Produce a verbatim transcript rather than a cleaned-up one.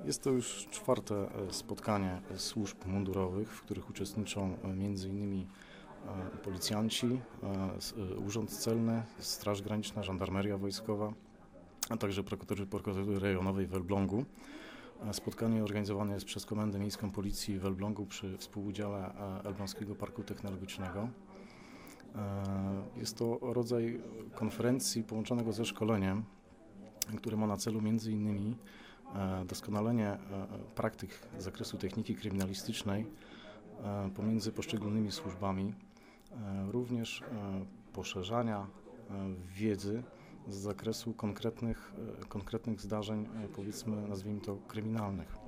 Jest to już czwarte spotkanie służb mundurowych, w których uczestniczą między innymi policjanci, Urząd Celny, Straż Graniczna, Żandarmeria Wojskowa, a także prokuratury, prokuratury rejonowej w Elblągu. Spotkanie organizowane jest przez Komendę Miejską Policji w Elblągu przy współudziale Elbląskiego Parku Technologicznego. Jest to rodzaj konferencji połączonego ze szkoleniem, które ma na celu między innymi doskonalenie praktyk z zakresu techniki kryminalistycznej pomiędzy poszczególnymi służbami, również poszerzania wiedzy z zakresu konkretnych, konkretnych zdarzeń, powiedzmy, nazwijmy to, kryminalnych.